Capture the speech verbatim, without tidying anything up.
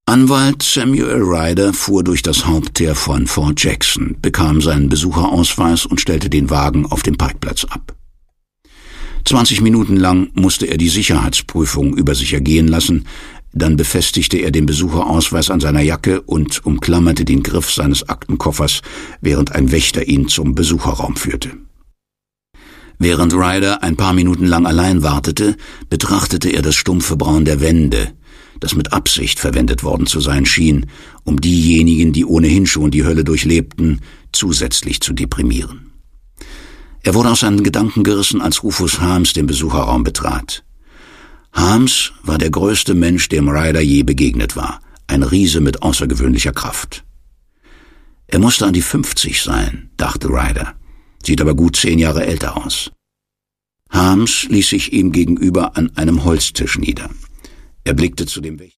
Anwalt Samuel Ryder fuhr durch das Hauptteer von Fort Jackson, bekam seinen Besucherausweis und stellte den Wagen auf dem Parkplatz ab. Zwanzig Minuten lang musste er die Sicherheitsprüfung über sich ergehen lassen, dann befestigte er den Besucherausweis an seiner Jacke und umklammerte den Griff seines Aktenkoffers, während ein Wächter ihn zum Besucherraum führte. Während Ryder ein paar Minuten lang allein wartete, betrachtete er das stumpfe Braun der Wände, das mit Absicht verwendet worden zu sein schien, um diejenigen, die ohnehin schon die Hölle durchlebten, zusätzlich zu deprimieren. Er wurde aus seinen Gedanken gerissen, als Rufus Harms den Besucherraum betrat. Harms war der größte Mensch, dem Ryder je begegnet war, ein Riese mit außergewöhnlicher Kraft. Er musste an die fünfzig sein, dachte Ryder, sieht aber gut zehn Jahre älter aus. Harms ließ sich ihm gegenüber an einem Holztisch nieder. Er blickte zu dem Wächter.